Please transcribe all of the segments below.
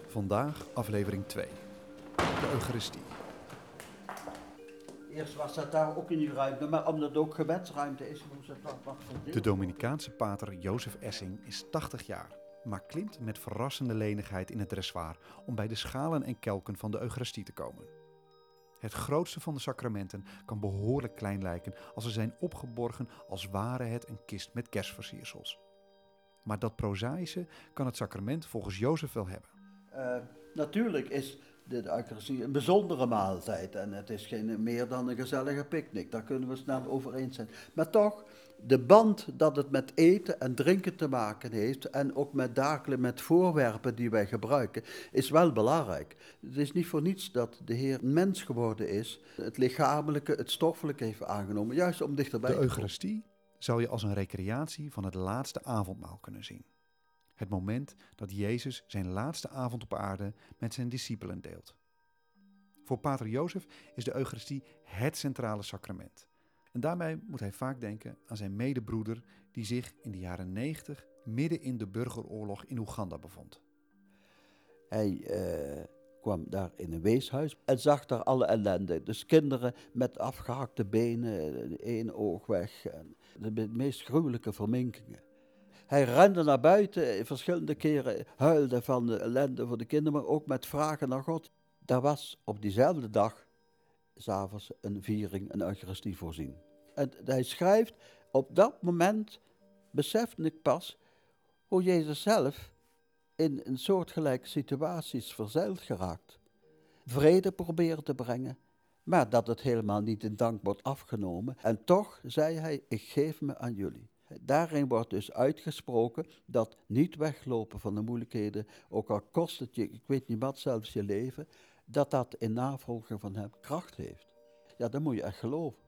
Vandaag aflevering 2. De Eucharistie. Eerst was dat daar ook in die ruimte, maar omdat het ook gebedsruimte is, moest het wat verdeeld. De Dominicaanse pater Jozef Essing is 80 jaar, maar klimt met verrassende lenigheid in het dressoir om bij de schalen en kelken van de Eucharistie te komen. Het grootste van de sacramenten kan behoorlijk klein lijken als ze zijn opgeborgen als ware het een kist met kerstversiersels. Maar dat prozaïsche kan het sacrament volgens Jozef wel hebben. Natuurlijk is de Eucharistie een bijzondere maaltijd en het is geen meer dan een gezellige picknick, daar kunnen we snel over eens zijn. Maar toch, de band dat het met eten en drinken te maken heeft en ook met voorwerpen die wij gebruiken, is wel belangrijk. Het is niet voor niets dat de Heer mens geworden is, het lichamelijke, het stoffelijke heeft aangenomen, juist om dichterbij De te komen. Eucharistie zou je als een recreatie van het laatste avondmaal kunnen zien. Het moment dat Jezus zijn laatste avond op aarde met zijn discipelen deelt. Voor pater Jozef is de Eucharistie het centrale sacrament. En daarbij moet hij vaak denken aan zijn medebroeder die zich in de jaren 90 midden in de burgeroorlog in Oeganda bevond. Hij kwam daar in een weeshuis en zag daar alle ellende. Dus kinderen met afgehakte benen, één oog weg. En de meest gruwelijke verminkingen. Hij rende naar buiten, verschillende keren huilde van de ellende voor de kinderen, maar ook met vragen naar God. Daar was op diezelfde dag, 's avonds, een viering, een Eucharistie voorzien. En hij schrijft, op dat moment besefte ik pas hoe Jezus zelf in een soortgelijke situaties verzeild geraakt. Vrede proberen te brengen, maar dat het helemaal niet in dank wordt afgenomen. En toch zei hij, ik geef me aan jullie. Daarin wordt dus uitgesproken dat niet weglopen van de moeilijkheden, ook al kost het je, ik weet niet wat, zelfs je leven, dat in navolging van hem kracht heeft. Ja, dat moet je echt geloven.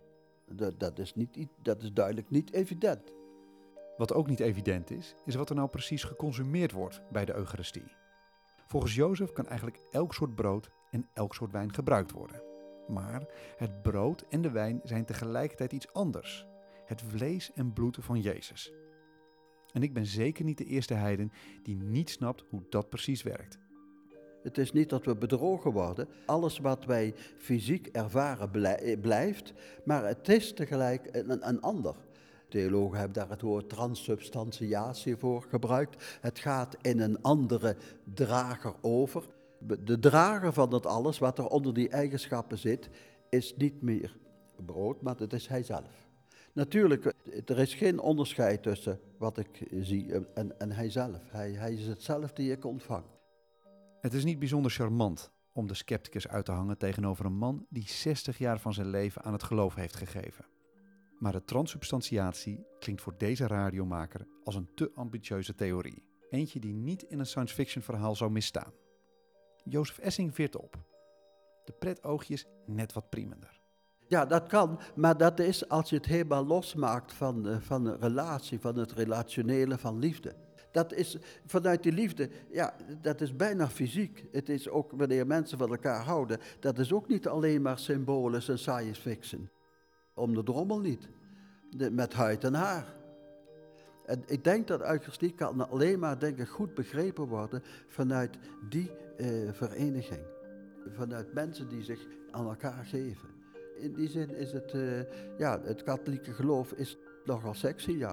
Dat is duidelijk niet evident. Wat ook niet evident is wat er nou precies geconsumeerd wordt bij de Eucharistie. Volgens Jozef kan eigenlijk elk soort brood en elk soort wijn gebruikt worden. Maar het brood en de wijn zijn tegelijkertijd iets anders. Het vlees en bloed van Jezus. En ik ben zeker niet de eerste heiden die niet snapt hoe dat precies werkt. Het is niet dat we bedrogen worden. Alles wat wij fysiek ervaren blijft, maar het is tegelijk een ander. Theologen hebben daar het woord transsubstantiatie voor gebruikt. Het gaat in een andere drager over. De drager van dat alles, wat er onder die eigenschappen zit, is niet meer brood, maar het is hij zelf. Natuurlijk, er is geen onderscheid tussen wat ik zie en hij zelf. Hij is het zelf die ik ontvang. Het is niet bijzonder charmant om de scepticus uit te hangen tegenover een man die 60 jaar van zijn leven aan het geloof heeft gegeven. Maar de transsubstantiatie klinkt voor deze radiomaker als een te ambitieuze theorie. Eentje die niet in een science fiction verhaal zou misstaan. Jozef Essing veert op. De pretoogjes net wat priemender. Ja, dat kan, maar dat is als je het helemaal losmaakt van de relatie, van het relationele, van liefde. Dat is vanuit die liefde, ja, dat is bijna fysiek. Het is ook wanneer mensen van elkaar houden, dat is ook niet alleen maar symbolen en science fiction. Om de drommel niet, met huid en haar. En ik denk dat Eucharistie kan alleen maar, denk ik, goed begrepen worden vanuit die vereniging. Vanuit mensen die zich aan elkaar geven. In die zin is het katholieke geloof is nogal sexy, ja.